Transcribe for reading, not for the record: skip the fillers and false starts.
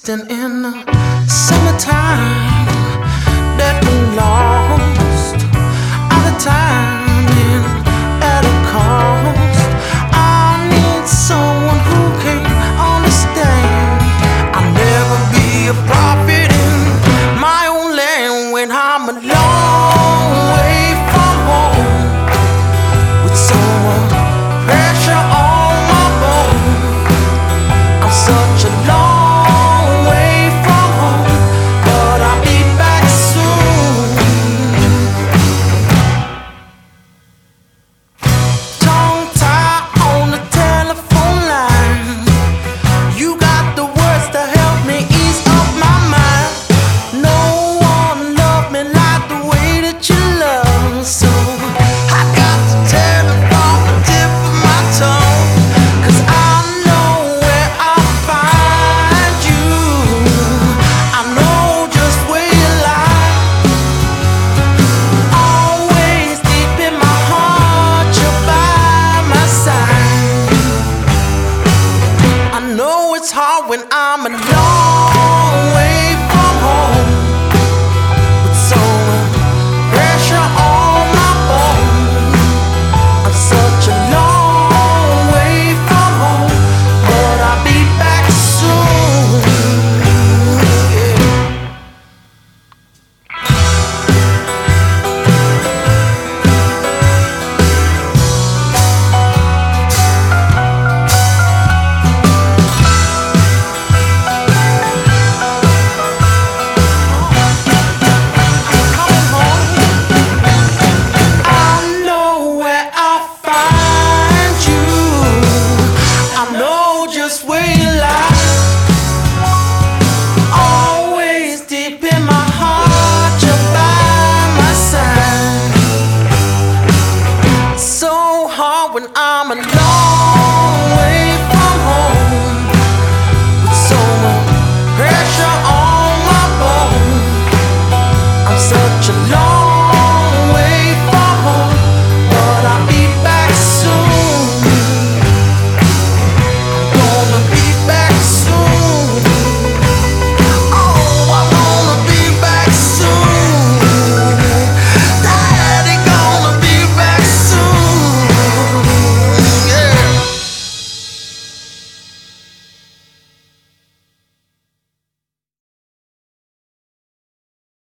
Wasting in the summertime that we lost all the time and at a cost. I need someone who can understand. I'll never be a prophet in my own land when I'm a long way from home with so much pressure on my bone. I'm such a long way from home, but I'll be back soon. Tongue tied on the telephone line. You got the words to help me ease up my mind. No one loved me like the way that you love, so I got to tell it from the tip of my tongue, 'cause I know where I'll find you. I know just where you lie. Always deep in my heart, you're by my side. I know it's hard when I'm a long way